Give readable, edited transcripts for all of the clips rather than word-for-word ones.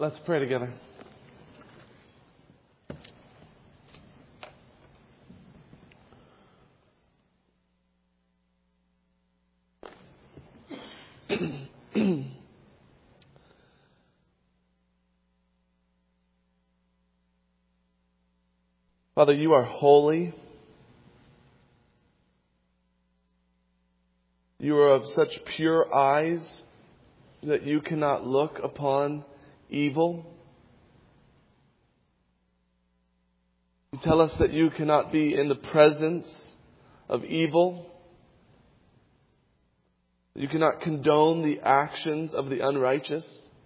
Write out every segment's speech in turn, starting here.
Let's pray together. Father, you are holy. You are of such pure eyes that you cannot look upon evil. You tell us that you cannot be in the presence of evil. You cannot condone the actions of the unrighteous,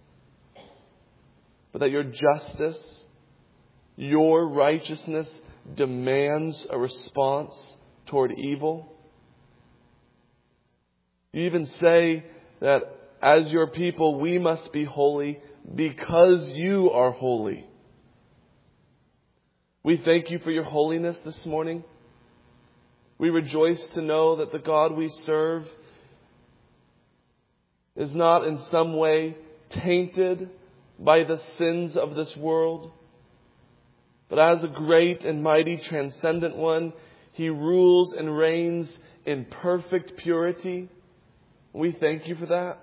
but that your justice, your righteousness demands a response toward evil. You even say that as your people, we must be holy because you are holy. We thank you for your holiness this morning. We rejoice to know that the God we serve is not in some way tainted by the sins of this world, but as a great and mighty transcendent one, He rules and reigns in perfect purity. We thank you for that.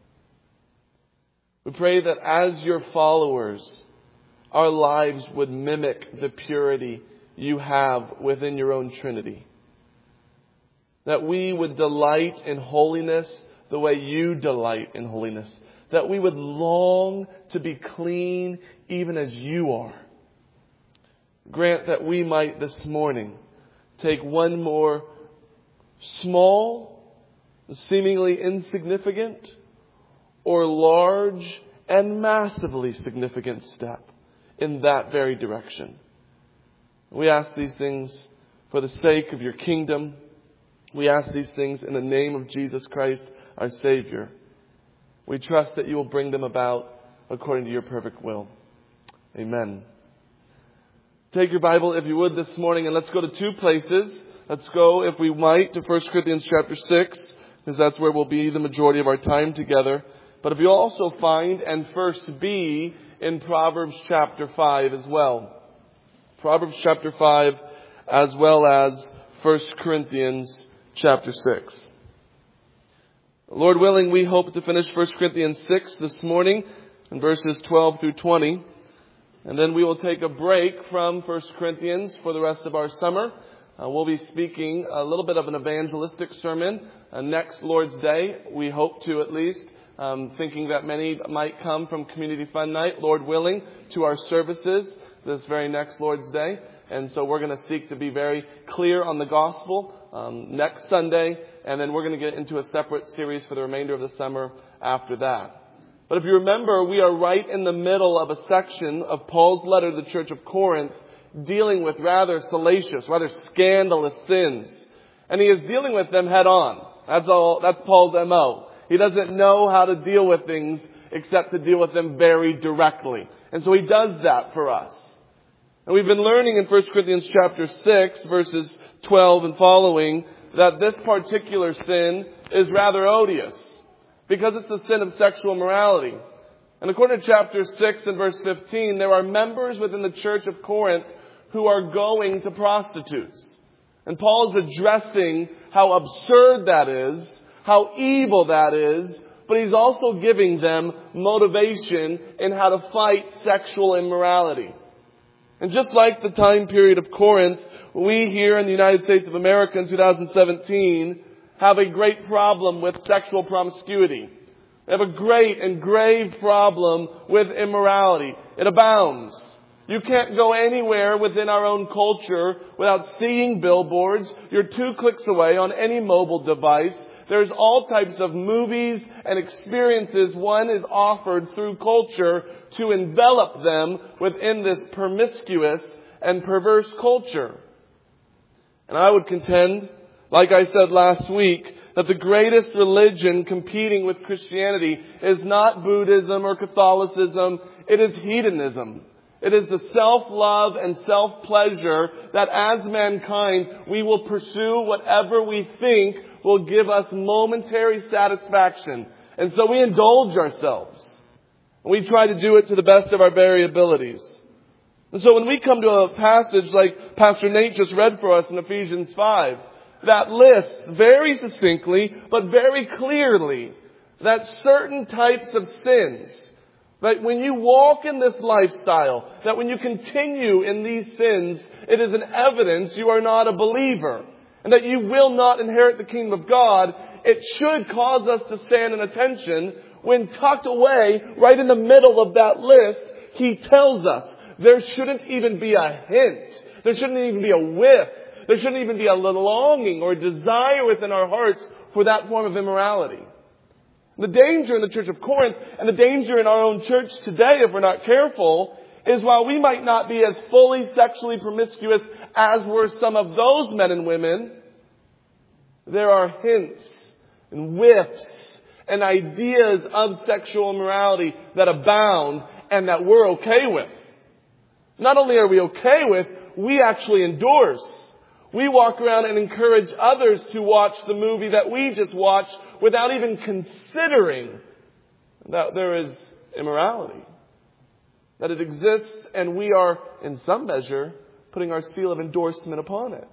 We pray that as your followers, our lives would mimic the purity you have within your own Trinity. That we would delight in holiness the way you delight in holiness. That we would long to be clean even as you are. Grant that we might this morning take one more small, seemingly insignificant, or large and massively significant step in that very direction. We ask these things for the sake of your kingdom. We ask these things in the name of Jesus Christ, our Savior. We trust that you will bring them about according to your perfect will. Amen. Take your Bible, if you would, this morning, and let's go to two places. Let's go, if we might, to 1 Corinthians chapter 6, because that's where we'll be the majority of our time together. But if you also find and first be in Proverbs chapter 5 as well. Proverbs chapter 5 as well as 1 Corinthians chapter 6. Lord willing, we hope to finish 1 Corinthians 6 this morning in verses 12 through 20. And then we will take a break from 1 Corinthians for the rest of our summer. We'll be speaking a little bit of an evangelistic sermon next Lord's Day. We hope to, at least, thinking that many might come from Community Fun Night, Lord willing, to our services this very next Lord's Day. And so we're going to seek to be very clear on the gospel next Sunday. And then we're going to get into a separate series for the remainder of the summer after that. But if you remember, we are right in the middle of a section of Paul's letter to the church of Corinth dealing with rather salacious, rather scandalous sins. And he is dealing with them head on. That's Paul's MO. He doesn't know how to deal with things except to deal with them very directly. And so he does that for us. And we've been learning in 1 Corinthians chapter 6, verses 12 and following, that this particular sin is rather odious because it's the sin of sexual immorality. And according to chapter 6 and verse 15, there are members within the church of Corinth who are going to prostitutes. And Paul is addressing how absurd that is, how evil that is, but he's also giving them motivation in how to fight sexual immorality. And just like the time period of Corinth, we here in the United States of America in 2017 have a great problem with sexual promiscuity. We have a great and grave problem with immorality. It abounds. You can't go anywhere within our own culture without seeing billboards. You're 2 clicks away on any mobile device. There's all types of movies and experiences one is offered through culture to envelop them within this promiscuous and perverse culture. And I would contend, like I said last week, that the greatest religion competing with Christianity is not Buddhism or Catholicism. It is hedonism. It is the self-love and self-pleasure that as mankind we will pursue whatever we think will give us momentary satisfaction. And so we indulge ourselves. And we try to do it to the best of our variabilities. And so when we come to a passage like Pastor Nate just read for us in Ephesians 5, that lists very succinctly, but very clearly, that certain types of sins, that when you walk in this lifestyle, that when you continue in these sins, it is an evidence you are not a believer, and that you will not inherit the kingdom of God. It should cause us to stand in attention when tucked away, right in the middle of that list, he tells us there shouldn't even be a hint. There shouldn't even be a whiff. There shouldn't even be a longing or desire within our hearts for that form of immorality. The danger in the church of Corinth and the danger in our own church today, if we're not careful, is while we might not be as fully sexually promiscuous as were some of those men and women, there are hints and whiffs and ideas of sexual immorality that abound and that we're okay with. Not only are we okay with, we actually endorse. We walk around and encourage others to watch the movie that we just watched without even considering that there is immorality. That it exists, and we are, in some measure, putting our seal of endorsement upon it.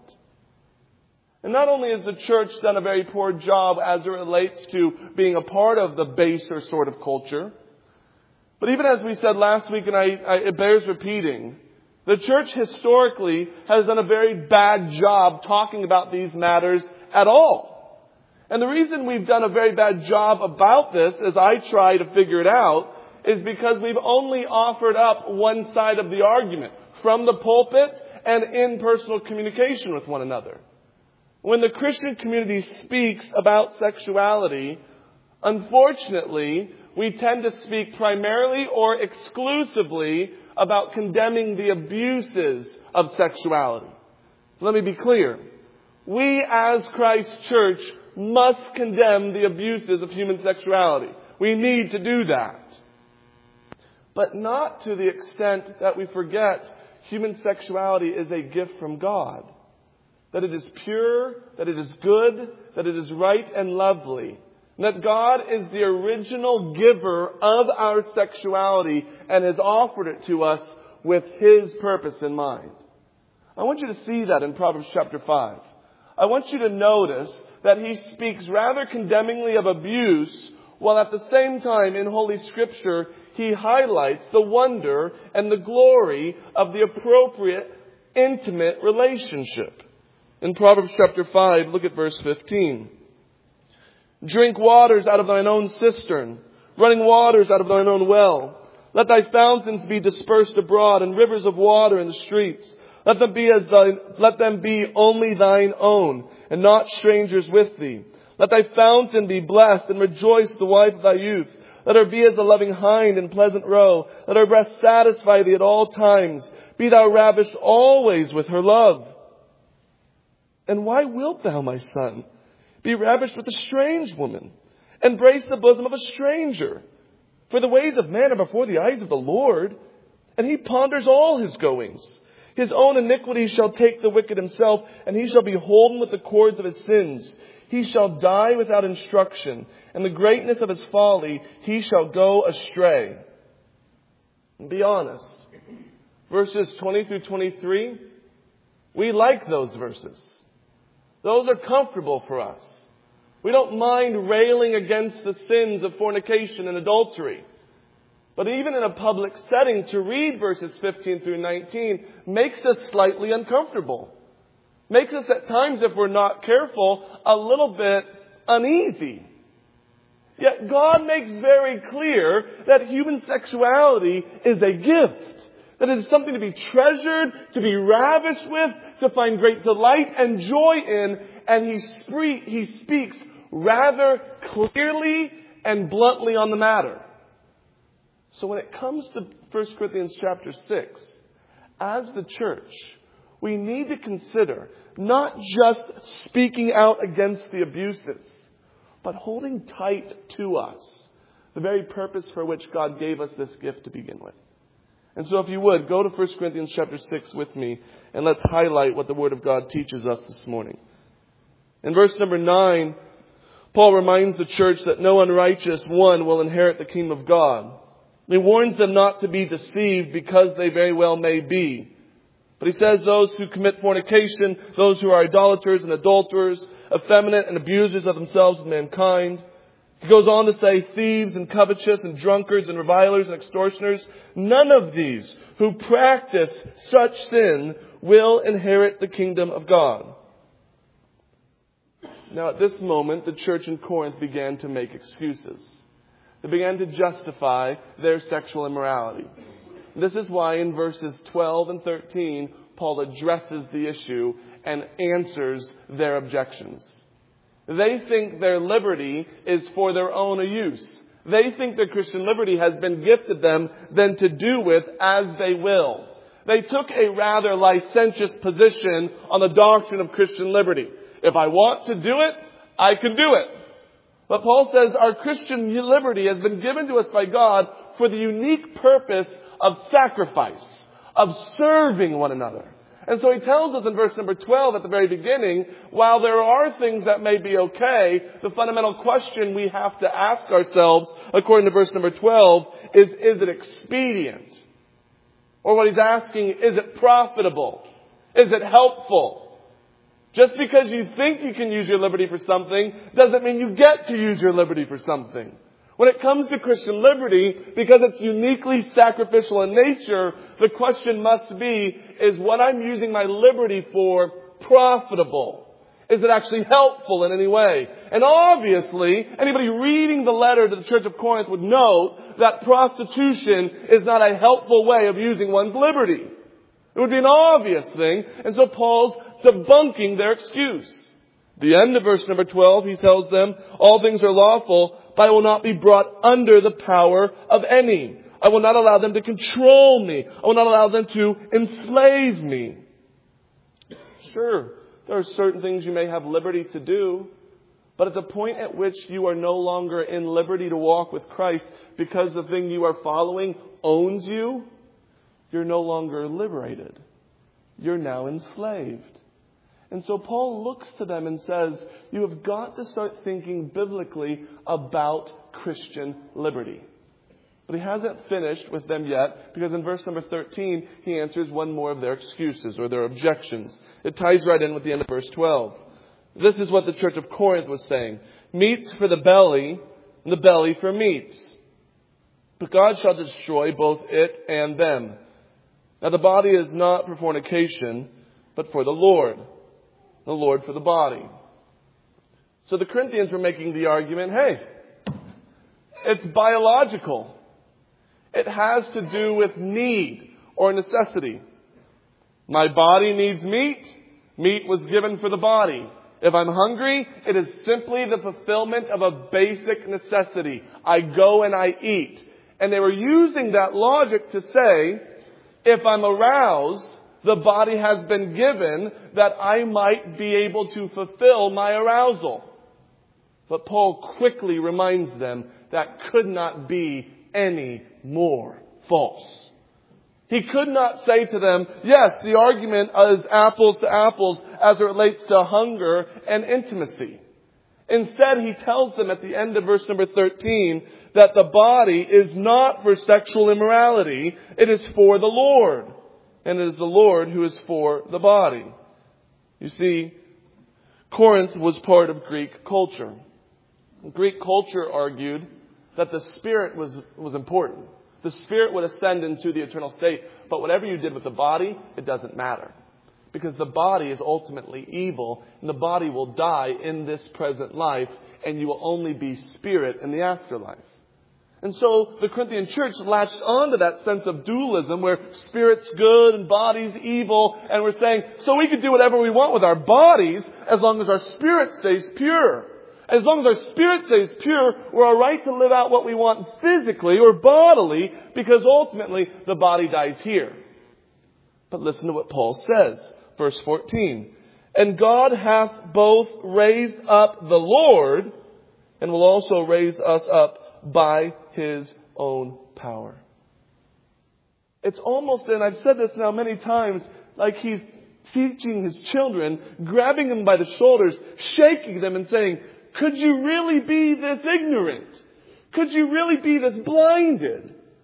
And not only has the church done a very poor job as it relates to being a part of the baser sort of culture, but even as we said last week, and it bears repeating, the church historically has done a very bad job talking about these matters at all. And the reason we've done a very bad job about this, as I try to figure it out, is because we've only offered up one side of the argument from the pulpit and in personal communication with one another. When the Christian community speaks about sexuality, unfortunately, we tend to speak primarily or exclusively about condemning the abuses of sexuality. Let me be clear. We as Christ's church must condemn the abuses of human sexuality. We need to do that. But not to the extent that we forget human sexuality is a gift from God. That it is pure, that it is good, that it is right and lovely. And that God is the original giver of our sexuality and has offered it to us with His purpose in mind. I want you to see that in Proverbs chapter 5. I want you to notice that he speaks rather condemningly of abuse, while at the same time in Holy Scripture he highlights the wonder and the glory of the appropriate, intimate relationship. In Proverbs chapter 5, look at verse 15. Drink waters out of thine own cistern, running waters out of thine own well. Let thy fountains be dispersed abroad, and rivers of water in the streets. Let them be only thine own, and not strangers with thee. Let thy fountain be blessed, and rejoice the wife of thy youth. Let her be as a loving hind in pleasant roe. Let her breast satisfy thee at all times. Be thou ravished always with her love. And why wilt thou, my son, be ravished with a strange woman? Embrace the bosom of a stranger. For the ways of man are before the eyes of the Lord, and he ponders all his goings. His own iniquity shall take the wicked himself, and he shall be holden with the cords of his sins. He shall die without instruction, and the greatness of his folly he shall go astray. And be honest. Verses 20 through 23, we like those verses. Those are comfortable for us. We don't mind railing against the sins of fornication and adultery. But even in a public setting, to read verses 15 through 19 makes us slightly uncomfortable. Makes us at times, if we're not careful, a little bit uneasy. Yet God makes very clear that human sexuality is a gift. That it is something to be treasured, to be ravished with, to find great delight and joy in. And he speaks rather clearly and bluntly on the matter. So when it comes to 1 Corinthians chapter 6, as the church, we need to consider not just speaking out against the abuses, but holding tight to us the very purpose for which God gave us this gift to begin with. And so if you would, go to 1 Corinthians chapter 6 with me, and let's highlight what the Word of God teaches us this morning. In verse number 9, Paul reminds the church that no unrighteous one will inherit the kingdom of God. He warns them not to be deceived because they very well may be. But he says those who commit fornication, those who are idolaters and adulterers, effeminate and abusers of themselves and mankind. He goes on to say thieves and covetous and drunkards and revilers and extortioners. None of these who practice such sin will inherit the kingdom of God. Now at this moment, the church in Corinth began to make excuses. They began to justify their sexual immorality. This is why in verses 12 and 13, Paul addresses the issue and answers their objections. They think their liberty is for their own use. They think their Christian liberty has been gifted them then to do with as they will. They took a rather licentious position on the doctrine of Christian liberty. If I want to do it, I can do it. But Paul says our Christian liberty has been given to us by God for the unique purpose of sacrifice, of serving one another. And so he tells us in verse number 12 at the very beginning, while there are things that may be okay, the fundamental question we have to ask ourselves, according to verse number 12, is it expedient? Or what he's asking, is it profitable? Is it helpful? Just because you think you can use your liberty for something doesn't mean you get to use your liberty for something. When it comes to Christian liberty, because it's uniquely sacrificial in nature, the question must be, is what I'm using my liberty for profitable? Is it actually helpful in any way? And obviously, anybody reading the letter to the Church of Corinth would know that prostitution is not a helpful way of using one's liberty. It would be an obvious thing, and so Paul's debunking their excuse. The end of verse number 12, he tells them, all things are lawful, but I will not be brought under the power of any. I will not allow them to control me. I will not allow them to enslave me. Sure, there are certain things you may have liberty to do, but at the point at which you are no longer in liberty to walk with Christ because the thing you are following owns you, you're no longer liberated. You're now enslaved. And so Paul looks to them and says, you have got to start thinking biblically about Christian liberty. But he hasn't finished with them yet, because in verse number 13, he answers one more of their excuses or their objections. It ties right in with the end of verse 12. This is what the church of Corinth was saying. Meats for the belly, and the belly for meats. But God shall destroy both it and them. Now the body is not for fornication, but for the Lord for the body. So the Corinthians were making the argument, hey, it's biological. It has to do with need or necessity. My body needs meat. Meat was given for the body. If I'm hungry, it is simply the fulfillment of a basic necessity. I go and I eat. And they were using that logic to say, if I'm aroused, the body has been given that I might be able to fulfill my arousal. But Paul quickly reminds them that could not be any more false. He could not say to them, yes, the argument is apples to apples as it relates to hunger and intimacy. Instead, he tells them at the end of verse number 13 that the body is not for sexual immorality, it is for the Lord. And it is the Lord who is for the body. You see, Corinth was part of Greek culture. Greek culture argued that the spirit was important. The spirit would ascend into the eternal state. But whatever you did with the body, it doesn't matter. Because the body is ultimately evil. And the body will die in this present life. And you will only be spirit in the afterlife. And so the Corinthian church latched onto that sense of dualism where spirit's good and body's evil. And we're saying, so we can do whatever we want with our bodies as long as our spirit stays pure. As long as our spirit stays pure, we're all right to live out what we want physically or bodily because ultimately the body dies here. But listen to what Paul says. Verse 14. And God hath both raised up the Lord and will also raise us up by His own power. It's almost, and I've said this now many times, like He's teaching His children, grabbing them by the shoulders, shaking them and saying, could you really be this ignorant? Could you really be this blinded?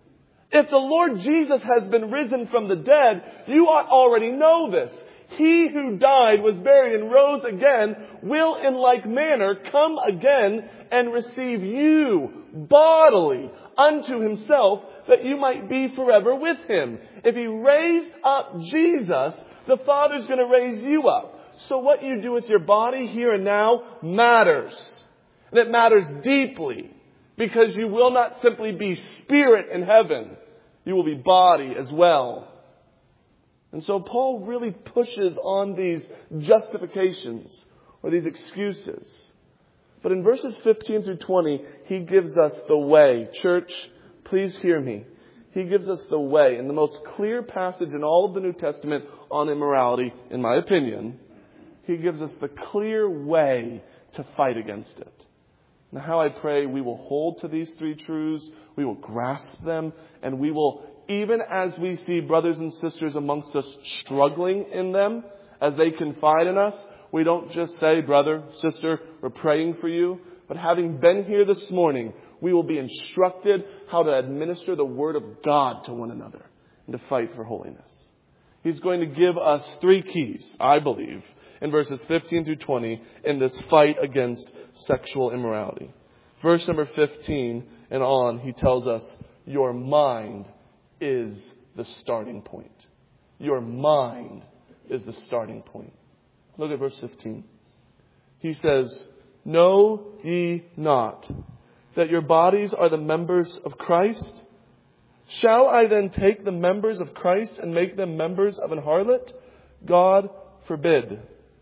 If the Lord Jesus has been risen from the dead, you ought already know this. He who died, was buried, and rose again will in like manner come again and receive you bodily unto himself, that you might be forever with him. If he raised up Jesus, the Father's going to raise you up. So what you do with your body here and now matters. And it matters deeply, because you will not simply be spirit in heaven. You will be body as well. And so Paul really pushes on these justifications or these excuses. But in verses 15 through 20, he gives us the way. Church, please hear me. He gives us the way. In the most clear passage in all of the New Testament on immorality, in my opinion, he gives us the clear way to fight against it. Now, how I pray we will hold to these three truths, we will grasp them, and we will, even as we see brothers and sisters amongst us struggling in them, as they confide in us, we don't just say, brother, sister, we're praying for you. But having been here this morning, we will be instructed how to administer the Word of God to one another and to fight for holiness. He's going to give us three keys, I believe, in verses 15 through 20 in this fight against sexual immorality. Verse number 15 and on, he tells us, your mind is the starting point. Your mind is the starting point. Look at verse 15. He says, know ye not that your bodies are the members of Christ? Shall I then take the members of Christ and make them members of an harlot? God forbid.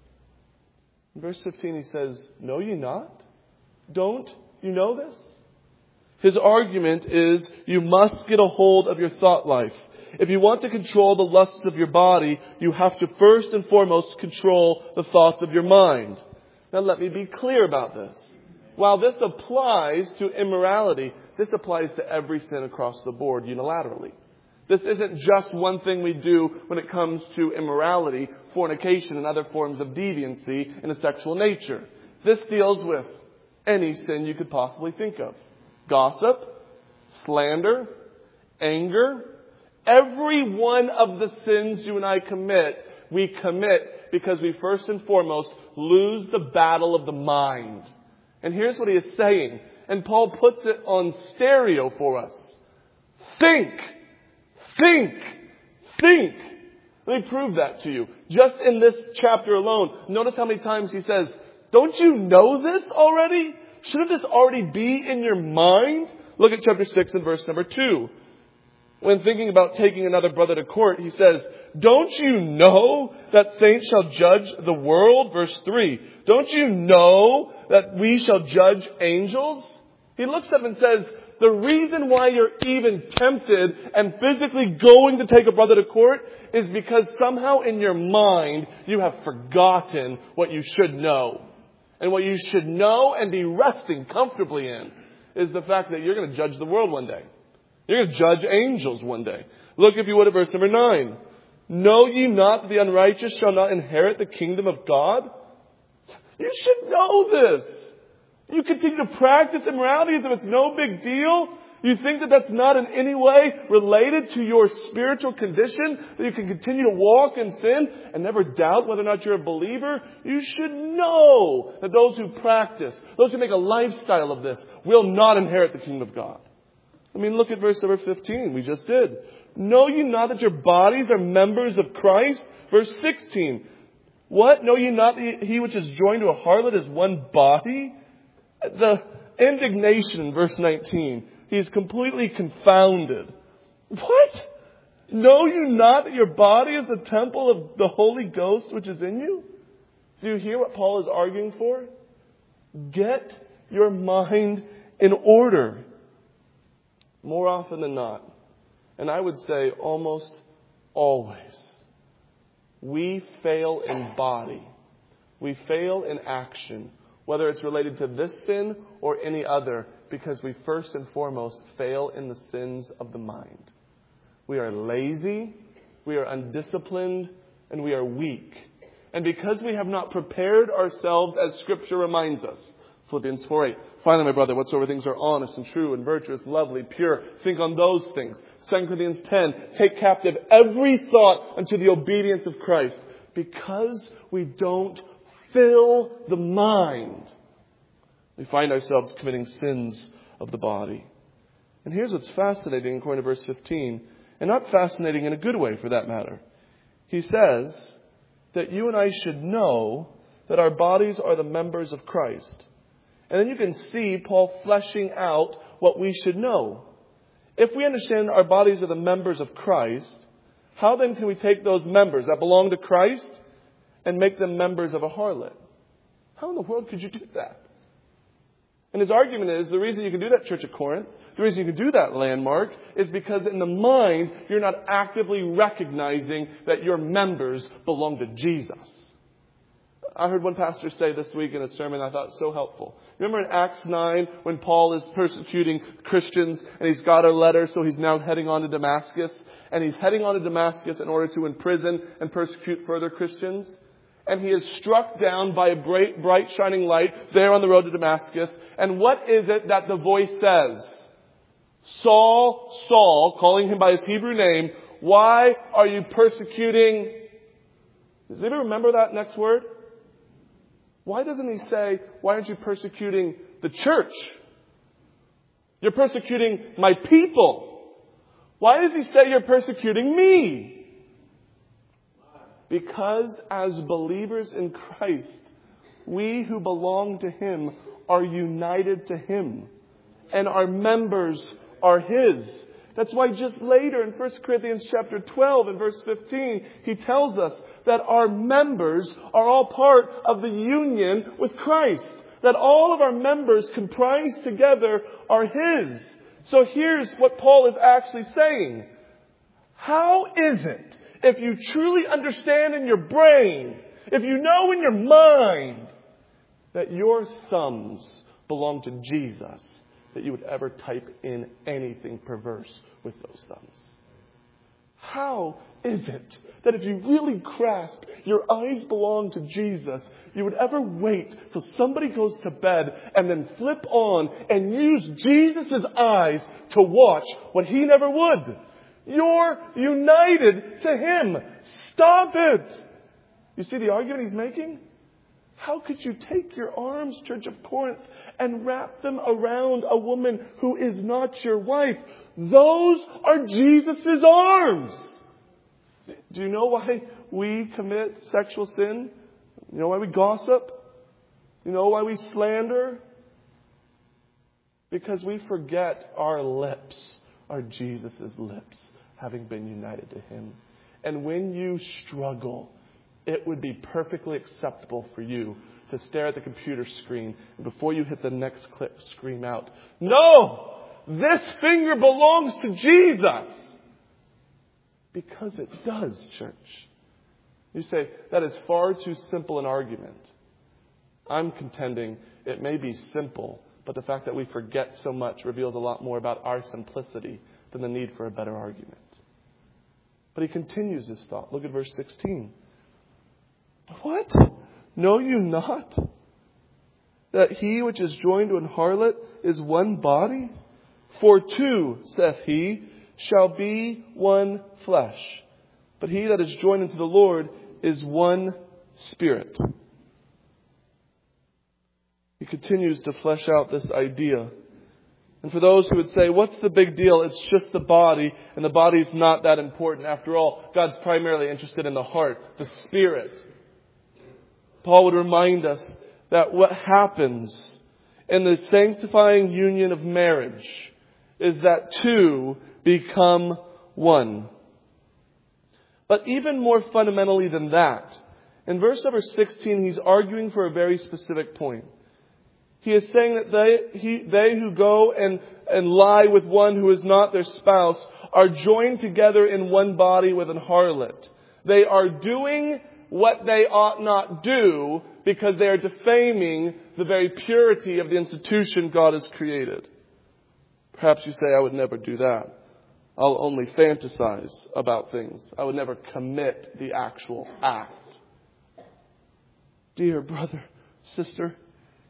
In verse 15 he says, know ye not? Don't you know this? His argument is you must get a hold of your thought life. If you want to control the lusts of your body, you have to first and foremost control the thoughts of your mind. Now let me be clear about this. While this applies to immorality, this applies to every sin across the board unilaterally. This isn't just one thing we do when it comes to immorality, fornication, and other forms of deviancy in a sexual nature. This deals with any sin you could possibly think of. Gossip, slander, anger. Every one of the sins you and I commit, we commit because we first and foremost lose the battle of the mind. And here's what he is saying. And Paul puts it on stereo for us. Think. Think. Think. Let me prove that to you. Just in this chapter alone, notice how many times he says, don't you know this already? Shouldn't this already be in your mind? Look at chapter 6 and verse number 2. When thinking about taking another brother to court, he says, don't you know that saints shall judge the world? Verse 3. Don't you know that we shall judge angels? He looks up and says, the reason why you're even tempted and physically going to take a brother to court is because somehow in your mind you have forgotten what you should know. And what you should know and be resting comfortably in is the fact that you're going to judge the world one day. You're going to judge angels one day. Look, if you would, at verse number 9. Know ye not that the unrighteous shall not inherit the kingdom of God? You should know this. You continue to practice immorality as if it's no big deal. You think that that's not in any way related to your spiritual condition, that you can continue to walk in sin and never doubt whether or not you're a believer. You should know that those who practice, those who make a lifestyle of this, will not inherit the kingdom of God. I mean, look at verse number 15. We just did. Know ye not that your bodies are members of Christ? Verse 16. What? Know ye not that he which is joined to a harlot is one body? The indignation in verse 19. He is completely confounded. What? Know you not that your body is the temple of the Holy Ghost which is in you? Do you hear what Paul is arguing for? Get your mind in order. More often than not, and I would say almost always, we fail in body. We fail in action, whether it's related to this sin or any other, because we first and foremost fail in the sins of the mind. We are lazy, we are undisciplined, and we are weak. And because we have not prepared ourselves, as Scripture reminds us, Philippians 4:8. Finally, my brother, whatsoever things are honest and true and virtuous, lovely, pure, think on those things. 2 Corinthians 10, take captive every thought unto the obedience of Christ. Because we don't fill the mind, we find ourselves committing sins of the body. And here's what's fascinating according to verse 15, and not fascinating in a good way for that matter. He says that you and I should know that our bodies are the members of Christ. And then you can see Paul fleshing out what we should know. If we understand our bodies are the members of Christ, how then can we take those members that belong to Christ and make them members of a harlot? How in the world could you do that? And his argument is the reason you can do that, Church of Corinth, the reason you can do that, Landmark, is because in the mind you're not actively recognizing that your members belong to Jesus. I heard one pastor say this week in a sermon I thought so helpful. Remember in Acts 9 when Paul is persecuting Christians and he's got a letter, so he's now heading on to Damascus. And he's heading on to Damascus in order to imprison and persecute further Christians. And he is struck down by a bright shining light there on the road to Damascus. And what is it that the voice says? Saul, Saul, calling him by his Hebrew name, why are you persecuting? Does anybody remember that next word? Why doesn't he say, why aren't you persecuting the church? You're persecuting my people. Why does he say you're persecuting me? Because as believers in Christ, we who belong to Him are united to Him. And our members are His. That's why just later in 1 Corinthians chapter 12 and verse 15, he tells us that our members are all part of the union with Christ. That all of our members comprised together are His. So here's what Paul is actually saying. How is it, if you truly understand in your brain, if you know in your mind, that your thumbs belong to Jesus, that you would ever type in anything perverse with those thumbs? How is it that if you really grasp your eyes belong to Jesus, you would ever wait till somebody goes to bed and then flip on and use Jesus' eyes to watch what he never would? You're united to Him. Stop it. You see the argument he's making? How could you take your arms, Church of Corinth, and wrap them around a woman who is not your wife? Those are Jesus' arms. Do you know why we commit sexual sin? You know why we gossip? You know why we slander? Because we forget our lips are Jesus' lips, having been united to Him. And when you struggle, it would be perfectly acceptable for you to stare at the computer screen and before you hit the next click, scream out, "No! This finger belongs to Jesus!" Because it does, church. You say, that is far too simple an argument. I'm contending it may be simple, but the fact that we forget so much reveals a lot more about our simplicity than the need for a better argument. But he continues his thought. Look at verse 16. What? Know you not that he which is joined to an harlot is one body? For two, saith he, shall be one flesh. But he that is joined unto the Lord is one spirit. He continues to flesh out this idea. And for those who would say, what's the big deal? It's just the body, and the body's not that important. After all, God's primarily interested in the heart, the spirit. Paul would remind us that what happens in the sanctifying union of marriage is that two become one. But even more fundamentally than that, in verse number 16, he's arguing for a very specific point. He is saying that they who go and lie with one who is not their spouse are joined together in one body with an harlot. They are doing what they ought not do because they are defaming the very purity of the institution God has created. Perhaps you say, I would never do that. I'll only fantasize about things. I would never commit the actual act. Dear brother, sister,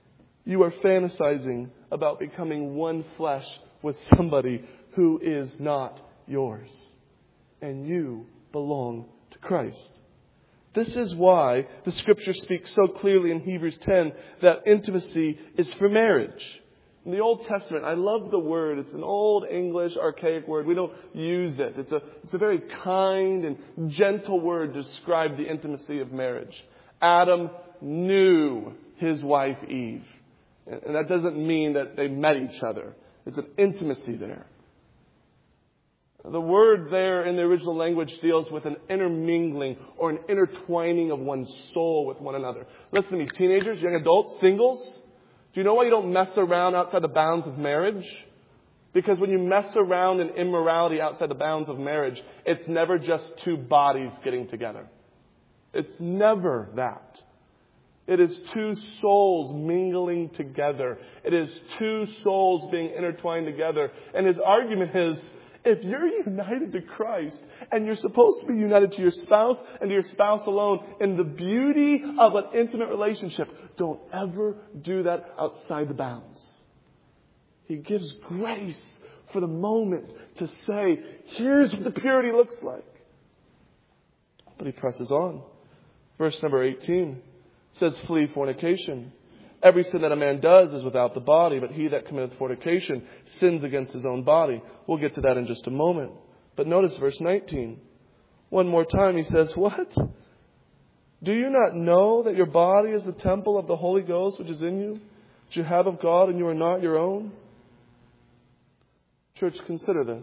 You are fantasizing about becoming one flesh with somebody who is not yours. And you belong to Christ. This is why the Scripture speaks so clearly in Hebrews 10 that intimacy is for marriage. In the Old Testament, I love the word. It's an old English, archaic word. We don't use it. It's a very kind and gentle word to describe the intimacy of marriage. Adam knew his wife Eve. And that doesn't mean that they met each other. It's an intimacy there. The word there in the original language deals with an intermingling or an intertwining of one's soul with one another. Listen to me, teenagers, young adults, singles. Do you know why you don't mess around outside the bounds of marriage? Because when you mess around in immorality outside the bounds of marriage, it's never just two bodies getting together. It's never that. It is two souls mingling together. It is two souls being intertwined together. And his argument is, if you're united to Christ and you're supposed to be united to your spouse and to your spouse alone in the beauty of an intimate relationship, don't ever do that outside the bounds. He gives grace for the moment to say, here's what the purity looks like. But he presses on. Verse number 18 says, flee fornication. Every sin that a man does is without the body, but he that committeth fornication sins against his own body. We'll get to that in just a moment. But notice verse 19. One more time he says, what? Do you not know that your body is the temple of the Holy Ghost which is in you, which you have of God, and you are not your own? Church, consider this.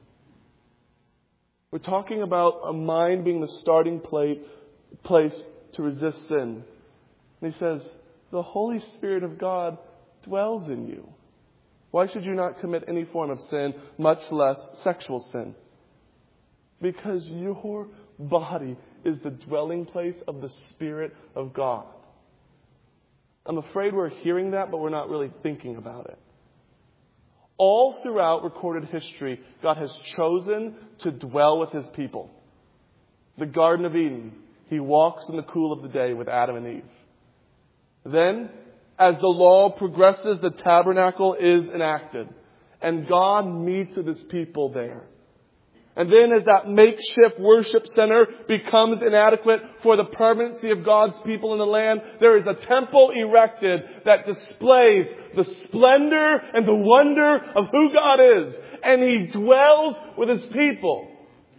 We're talking about a mind being the starting place to resist sin. And he says, the Holy Spirit of God dwells in you. Why should you not commit any form of sin, much less sexual sin? Because your body is the dwelling place of the Spirit of God. I'm afraid we're hearing that, but we're not really thinking about it. All throughout recorded history, God has chosen to dwell with His people. The Garden of Eden, He walks in the cool of the day with Adam and Eve. Then, as the law progresses, the tabernacle is enacted. And God meets with His people there. And then as that makeshift worship center becomes inadequate for the permanency of God's people in the land, there is a temple erected that displays the splendor and the wonder of who God is. And He dwells with His people.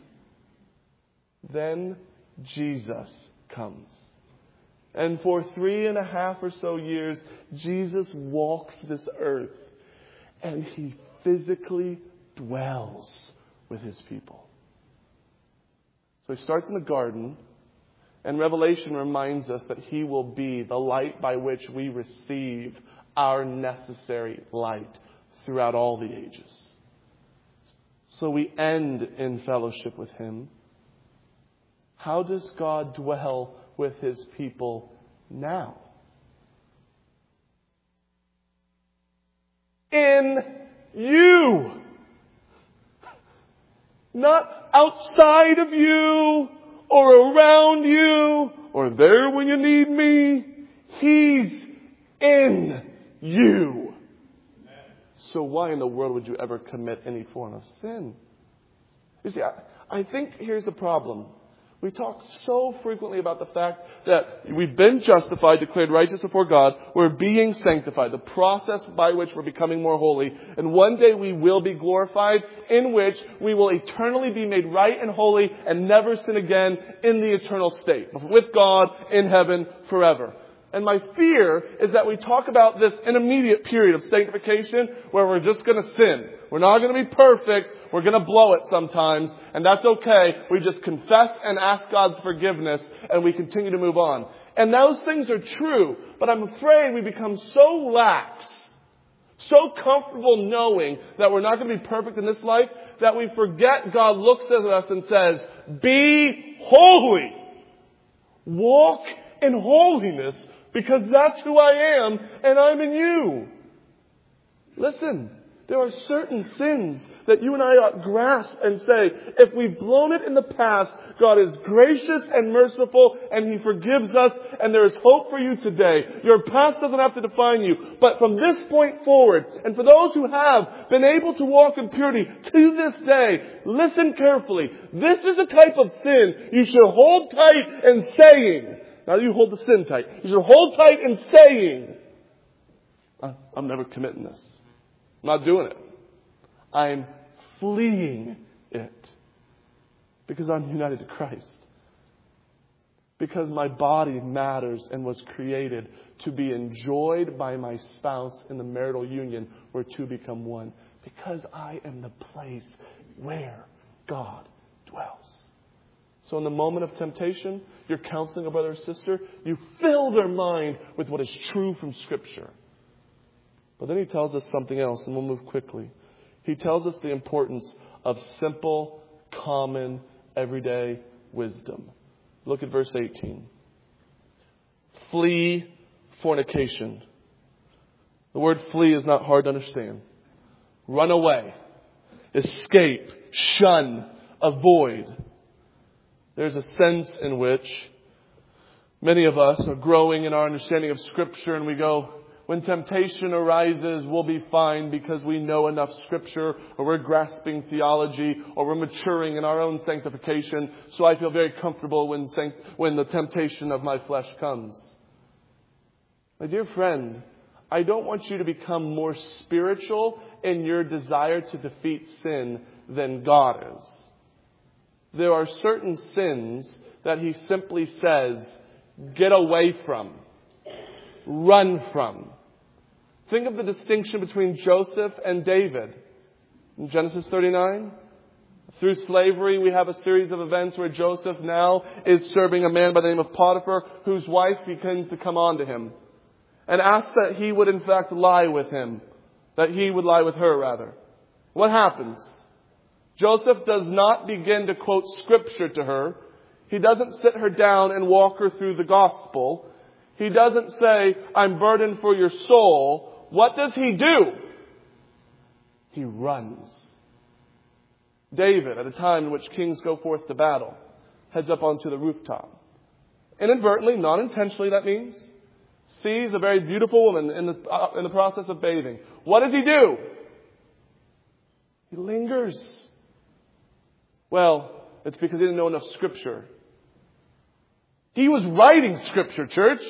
Then Jesus comes. And for 3.5 or so years, Jesus walks this earth. And He physically dwells with His people. So He starts in the garden. And Revelation reminds us that He will be the light by which we receive our necessary light throughout all the ages. So we end in fellowship with Him. How does God dwell with His people now? In you. Not outside of you or around you or there when you need me. He's in you. So why in the world would you ever commit any form of sin? You see, I think here's the problem. We talk so frequently about the fact that we've been justified, declared righteous before God. We're being sanctified, the process by which we're becoming more holy. And one day we will be glorified, in which we will eternally be made right and holy and never sin again in the eternal state, with God in heaven forever. And my fear is that we talk about this intermediate period of sanctification where we're just going to sin. We're not going to be perfect. We're going to blow it sometimes. And that's okay. We just confess and ask God's forgiveness and we continue to move on. And those things are true. But I'm afraid we become so lax, so comfortable knowing that we're not going to be perfect in this life, that we forget God looks at us and says, be holy. Walk in holiness. Because that's who I am, and I'm in you. Listen, There are certain sins that you and I ought to grasp and say, if we've blown it in the past, God is gracious and merciful and He forgives us and there is hope for you today. Your past doesn't have to define you. But from this point forward, and for those who have been able to walk in purity to this day, listen carefully. This is a type of sin you should hold tight in saying. Now you hold the sin tight. You should hold tight in saying, I'm never committing this. I'm not doing it. I'm fleeing it. Because I'm united to Christ. Because my body matters and was created to be enjoyed by my spouse in the marital union where two become one. Because I am the place where God dwells. So in the moment of temptation, you're counseling a brother or sister, you fill their mind with what is true from Scripture. But then he tells us something else, and we'll move quickly. He tells us the importance of simple, common, everyday wisdom. Look at verse 18. Flee fornication. The word flee is not hard to understand. Run away. Escape. Shun. Avoid. There's a sense in which many of us are growing in our understanding of Scripture, and we go, when temptation arises, we'll be fine because we know enough Scripture, or we're grasping theology, or we're maturing in our own sanctification. So I feel very comfortable when the temptation of my flesh comes. My dear friend, I don't want you to become more spiritual in your desire to defeat sin than God is. There are certain sins that He simply says, get away from, run from. Think of the distinction between Joseph and David. In Genesis 39, through slavery, we have a series of events where Joseph now is serving a man by the name of Potiphar, whose wife begins to come on to him and asks that he would in fact lie with him, that he would lie with her rather. What happens? Joseph does not begin to quote Scripture to her. He doesn't sit her down and walk her through the gospel. He doesn't say, I'm burdened for your soul. What does he do? He runs. David, at a time in which kings go forth to battle, heads up onto the rooftop. Inadvertently, non-intentionally that means, sees a very beautiful woman in the process of bathing. What does he do? He lingers. Well, it's because he didn't know enough Scripture. He was writing Scripture, church.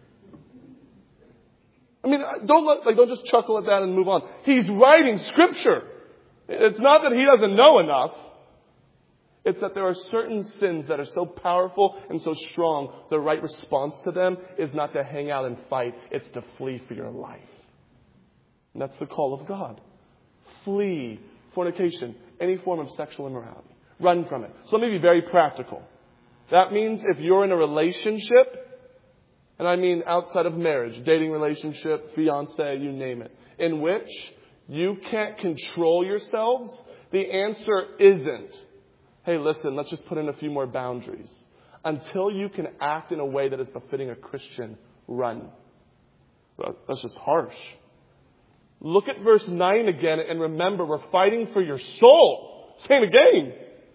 I mean, don't just chuckle at that and move on. He's writing Scripture. It's not that he doesn't know enough. It's that there are certain sins that are so powerful and so strong, the right response to them is not to hang out and fight. It's to flee for your life. And that's the call of God. Flee fornication, any form of sexual immorality. Run from it. So let me be very practical. That means if you're in a relationship, and I mean outside of marriage, dating relationship, fiance, you name it, in which you can't control yourselves, the answer isn't, hey, listen, let's just put in a few more boundaries. Until you can act in a way that is befitting a Christian, run. Well, that's just harsh. Look at verse 9 again and remember, we're fighting for your soul. Same again.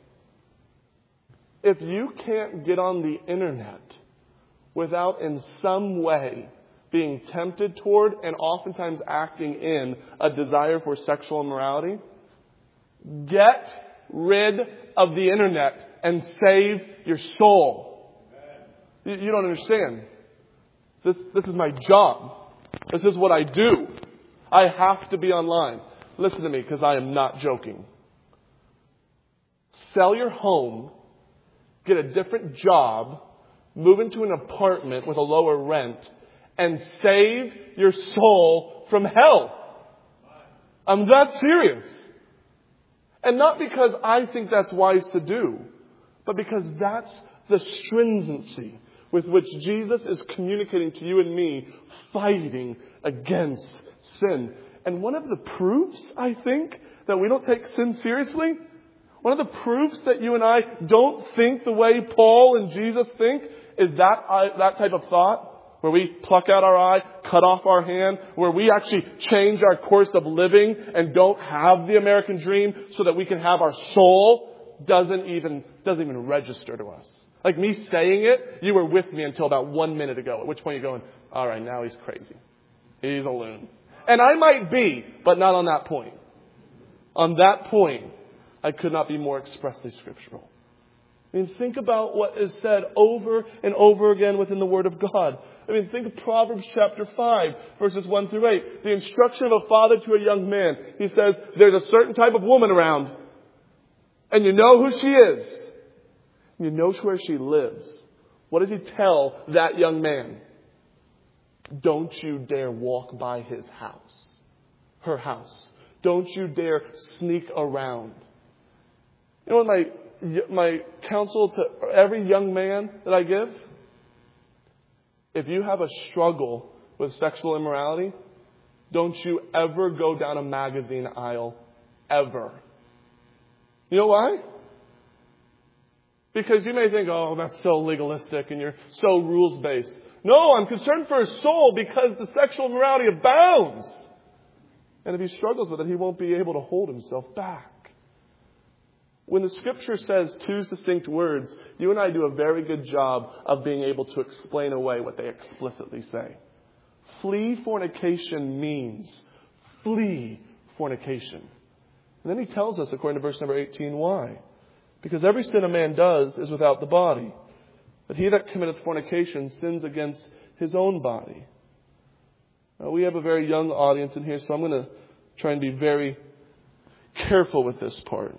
If you can't get on the internet without in some way being tempted toward and oftentimes acting in a desire for sexual immorality, get rid of the internet and save your soul. You don't understand. This is my job. This is what I do. I have to be online. Listen to me, because I am not joking. Sell your home, get a different job, move into an apartment with a lower rent, and save your soul from hell. I'm that serious. And not because I think that's wise to do, but because that's the stringency with which Jesus is communicating to you and me, fighting against sin. And one of the proofs, I think, that we don't take sin seriously, one of the proofs that you and I don't think the way Paul and Jesus think, is that type of thought. where we pluck out our eye, cut off our hand, where we actually change our course of living and don't have the American dream so that we can have our soul, doesn't even register to us. Like me saying it, you were with me until about 1 minute ago, at which point you're going, all right, now he's crazy. He's a loon. And I might be, but not on that point. On that point, I could not be more expressly scriptural. I mean, think about what is said over and over again within the Word of God. I mean, think of Proverbs chapter 5, verses 1 through 8. The instruction of a father to a young man. He says, there's a certain type of woman around. And you know who she is. You know where she lives. What does he tell that young man? Don't you dare walk by his house. Her house. Don't you dare sneak around. You know what my counsel to every young man that I give? If you have a struggle with sexual immorality, don't you ever go down a magazine aisle. Ever. You know why? Because you may think, oh, that's so legalistic and you're so rules-based. No, I'm concerned for his soul because the sexual immorality abounds. And if he struggles with it, he won't be able to hold himself back. When the Scripture says two succinct words, you and I do a very good job of being able to explain away what they explicitly say. Flee fornication means flee fornication. And then he tells us, according to verse number 18, why. Because every sin a man does is without the body. But he that committeth fornication sins against his own body. Now, we have a very young audience in here, so I'm going to try and be very careful with this part.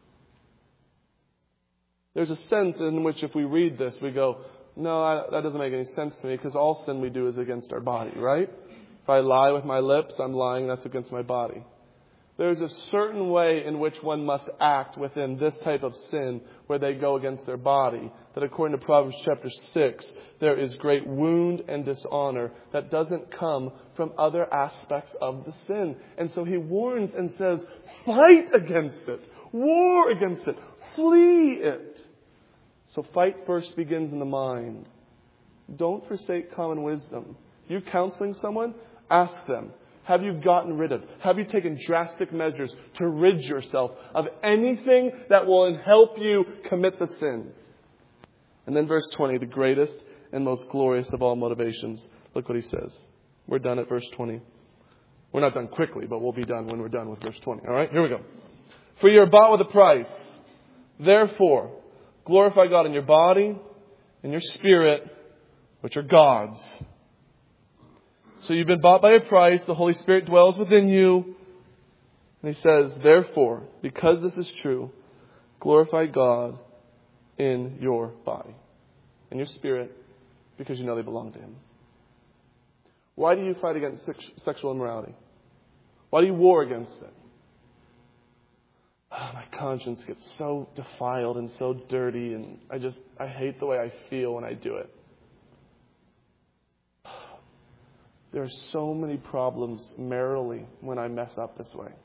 There's a sense in which if we read this, we go, no, that doesn't make any sense to me because all sin we do is against our body, right? If I lie with my lips, I'm lying, that's against my body. There's a certain way in which one must act within this type of sin where they go against their body. That according to Proverbs chapter 6, there is great wound and dishonor that doesn't come from other aspects of the sin. And so he warns and says, fight against it. War against it. Flee it. So fight first begins in the mind. Don't forsake common wisdom. You counseling someone? Ask them. Have you gotten rid of? Have you taken drastic measures to rid yourself of anything that will help you commit the sin? And then verse 20, the greatest and most glorious of all motivations. Look what he says. We're done at verse 20. We're not done quickly, but we'll be done when we're done with verse 20. All right, here we go. For you are bought with a price. Therefore, glorify God in your body and your spirit, which are God's. So you've been bought by a price. The Holy Spirit dwells within you. And he says, therefore, because this is true, glorify God in your body and your spirit, because you know they belong to Him. Why do you fight against sexual immorality? Why do you war against it? Oh, my conscience gets so defiled and so dirty, and I hate the way I feel when I do it. There are so many problems maritally when I mess up this way.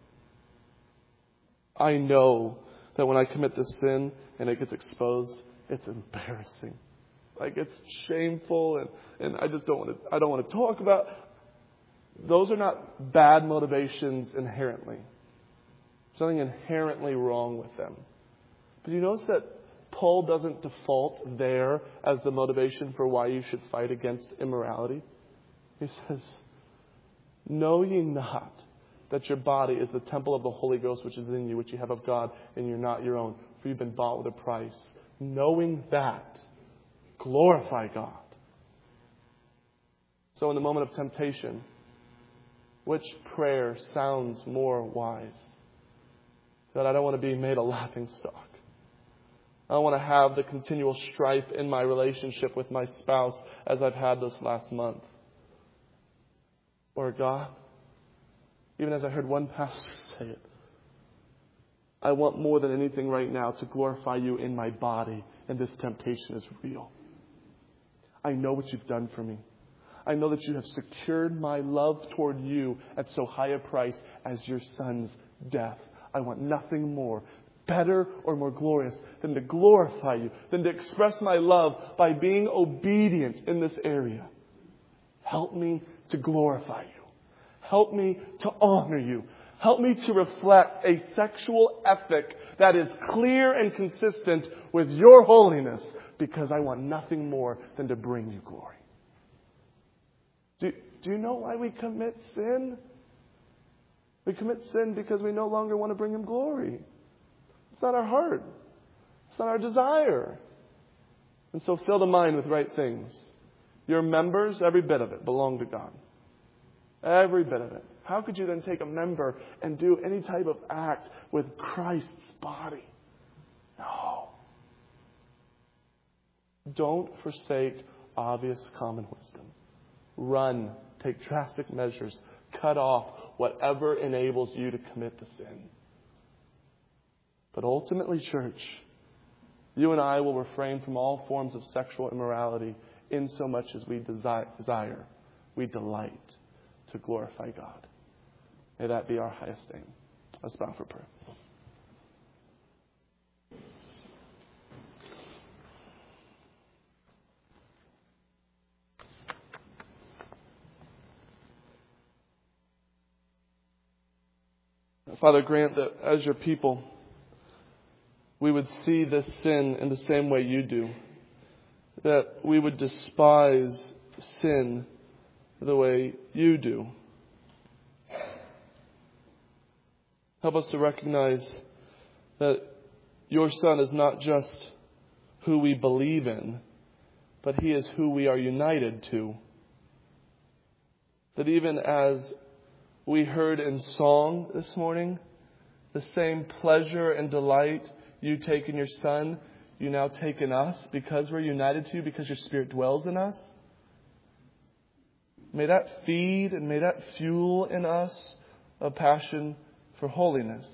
I know that when I commit this sin and it gets exposed, it's embarrassing. Like, it's shameful, and I don't want to talk about. Those are not bad motivations inherently. There's nothing inherently wrong with them. But you notice that Paul doesn't default there as the motivation for why you should fight against immorality. He says, know ye not that your body is the temple of the Holy Ghost which is in you, which you have of God, and you're not your own, for you've been bought with a price. Knowing that, glorify God. So in the moment of temptation, which prayer sounds more wise? That I don't want to be made a laughing stock. I don't want to have the continual strife in my relationship with my spouse as I've had this last month. Or God, even as I heard one pastor say it, I want more than anything right now to glorify you in my body, and this temptation is real. I know what you've done for me. I know that you have secured my love toward you at so high a price as your Son's death. I want nothing more, better or more glorious than to glorify you, than to express my love by being obedient in this area. Help me to glorify you. Help me to honor you. Help me to reflect a sexual ethic that is clear and consistent with your holiness, because I want nothing more than to bring you glory. Do you know why we commit sin? We commit sin because we no longer want to bring Him glory. It's not our heart. It's not our desire. And so fill the mind with right things. Your members, every bit of it, belong to God. Every bit of it. How could you then take a member and do any type of act with Christ's body? No. Don't forsake obvious common wisdom. Run. Take drastic measures. Cut off whatever enables you to commit the sin. But ultimately, church, you and I will refrain from all forms of sexual immorality in so much as we desire, we delight to glorify God. May that be our highest aim. Let's bow for prayer. Father, grant that as your people, we would see this sin in the same way you do. That we would despise sin the way you do. Help us to recognize that your Son is not just who we believe in, but He is who we are united to. That even as we heard in song this morning, the same pleasure and delight you take in your Son, you now take in us because we're united to you, because your Spirit dwells in us. May that feed and may that fuel in us a passion for holiness.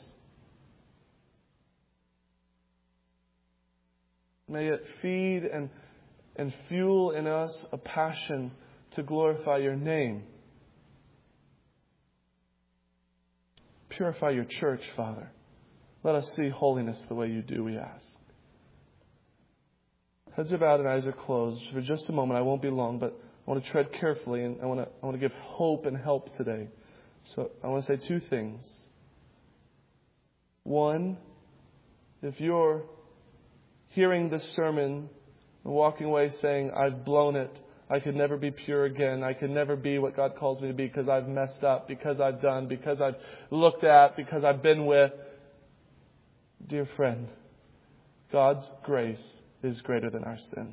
May it feed and fuel in us a passion to glorify your name. Purify your church, Father. Let us see holiness the way you do, we ask. Heads are bowed and eyes are closed. For just a moment, I won't be long, but I want to tread carefully, and I want to give hope and help today. So I want to say two things. One, if you're hearing this sermon and walking away saying, I've blown it, I could never be pure again, I could never be what God calls me to be because I've messed up, because I've done, because I've looked at, because I've been with. Dear friend, God's grace is greater than our sin.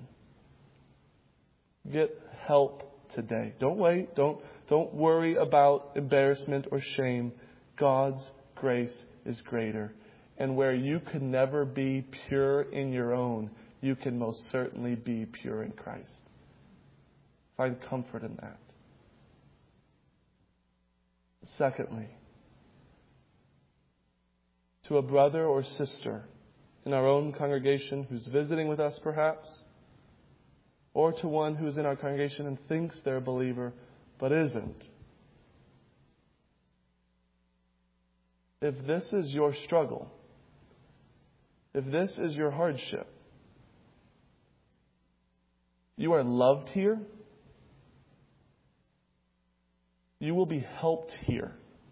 Get help today. Don't wait. Don't worry about embarrassment or shame. God's grace is greater. And where you could never be pure in your own, you can most certainly be pure in Christ. Find comfort in that. Secondly, to a brother or sister in our own congregation who's visiting with us perhaps, or to one who's in our congregation and thinks they're a believer but isn't. If this is your struggle, if this is your hardship, you are loved here. You will be helped here.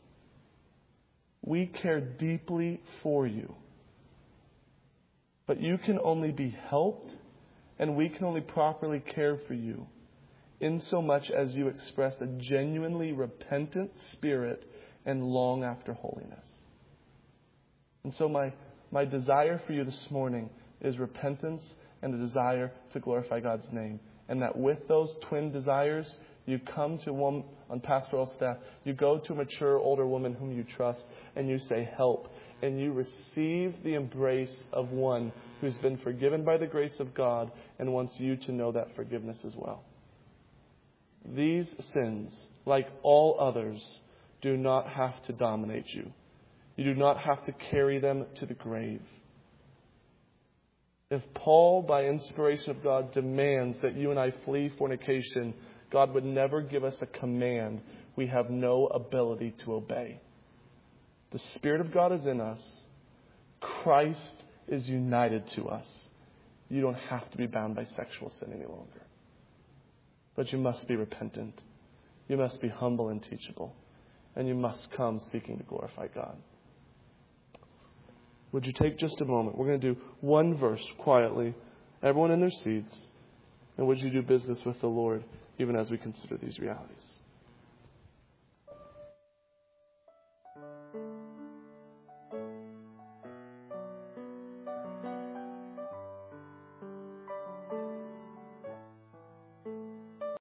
We care deeply for you. But you can only be helped, and we can only properly care for you in so much as you express a genuinely repentant spirit and long after holiness. And so my desire for you this morning is repentance and a desire to glorify God's name. And that with those twin desires, you come to one on pastoral staff, you go to a mature older woman whom you trust, and you say, help. And you receive the embrace of one who's been forgiven by the grace of God and wants you to know that forgiveness as well. These sins, like all others, do not have to dominate you. You do not have to carry them to the grave. If Paul, by inspiration of God, demands that you and I flee fornication, God would never give us a command we have no ability to obey. The Spirit of God is in us. Christ is united to us. You don't have to be bound by sexual sin any longer. But you must be repentant You must be humble and teachable. And you must come seeking to glorify God. Would you take just a moment? We're going to do one verse quietly. Everyone in their seats. And would you do business with the Lord even as we consider these realities?